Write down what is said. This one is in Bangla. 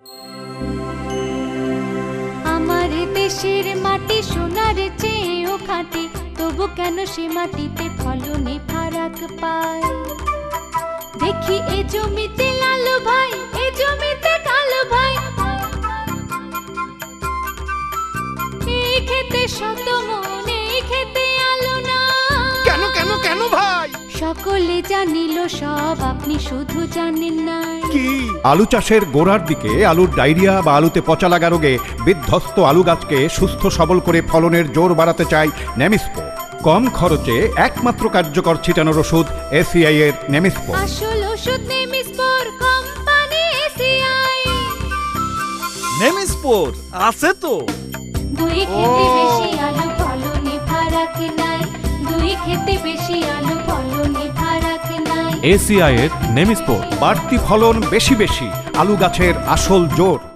আমার দেশের মাটি সোনার চেয়েও খাঁটি, তবু কেন সে মাটিতে ফলনে ফারাক পায়? দেখি এ জমিতে লালু ভাই, এ জমিতে কালো ভাই, এই খেতে শত মন, এই খেতে আলো না। কেন কেন কেন ভাই? সকলে জানিল সব, আপনি শুধু জানেন না। কি? আলু চাষের গোড়ার দিকে আলুর ডায়রিয়া বা আলুতে পচা লাগা রোগে বিধ্বস্ত আলু গাছকে সুস্থ সবল করে ফলনের জোর বাড়াতে চায় নেমিস্পো। কম খরচে একমাত্র কার্যকর ছিটানোর ওষুধ এসিআই এর নেমিস্পো। আসল ওষুধ নেমিস্পোর, কোম্পানি এসিআই। নেমিস্পোর আছে তো। দুই খেতে বেশি আলু ফলনে ফারাক নাই, দুই খেতে বেশি আলু ফলনে ফারাক নাই। এসিআই এর নেমিস্পোর। বাড়তি ফলন, বেশি বেশি আলু গাছের আসল জোর।